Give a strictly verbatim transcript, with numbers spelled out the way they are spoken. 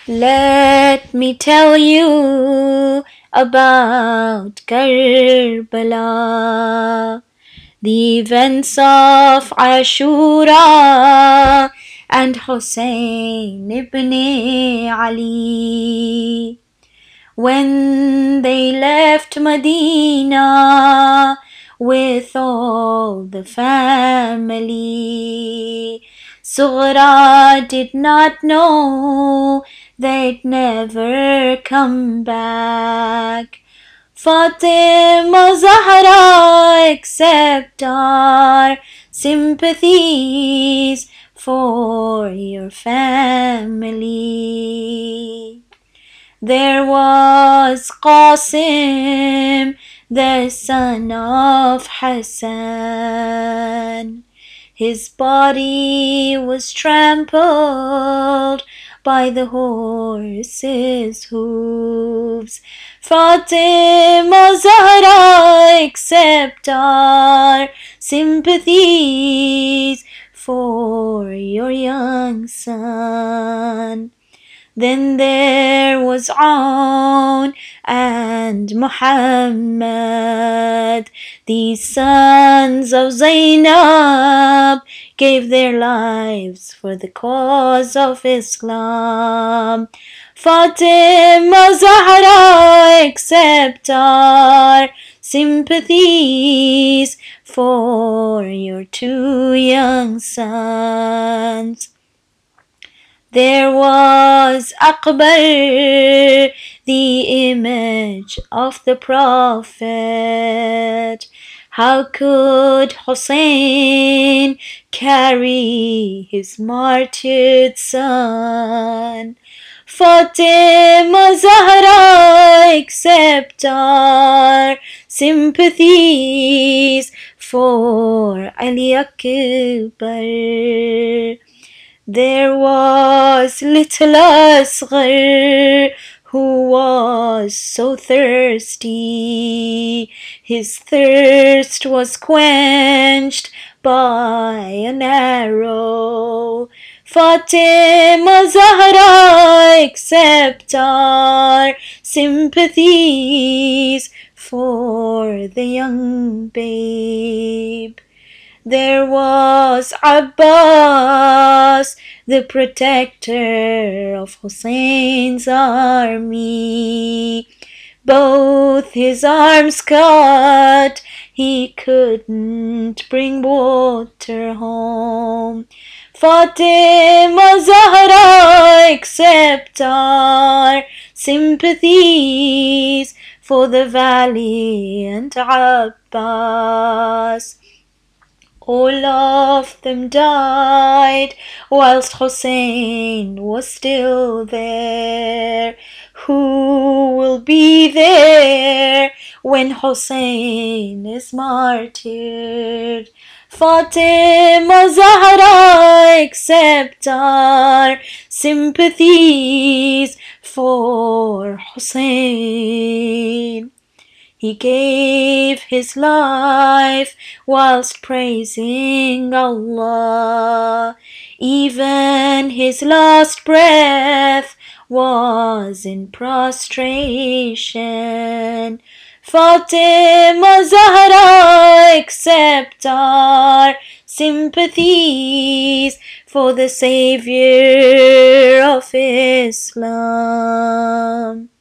Let me tell you about Karbala, the events of Ashura and Hussein ibn Ali. When they left Medina with all the family, Sughra did not know they'd never come back. Fatima Zahra, accept our sympathies for your family. There was Qasim, the son of Hassan. His body was trampled by the horses' hooves. Fatima Zahra, accept our sympathies for your young son. Then there was Aun and Muhammad. These sons of Zainab gave their lives for the cause of Islam. Fatima Zahra, accept our sympathies for your two young sons. There was Akbar, the image of the Prophet. How could Hussein carry his martyred son? Fatima Zahra, accept our sympathies for Ali Akbar. There was little Asghar, who was so thirsty. His thirst was quenched by an arrow. Fatima Zahra, accept our sympathies for the young babe. There was Abbas, the protector of Hussein's army. Both his arms cut, he couldn't bring water home. Fatima Zahra, accept our sympathies for the valiant Abbas. All of them died whilst Hussein was still there. Who will be there when Hussein is martyred? Fatima Zahra, accept our sympathies for Hussein. He gave his life whilst praising Allah. Even his last breath was in prostration. Fatima Zahra, accept our sympathies for the Savior of Islam.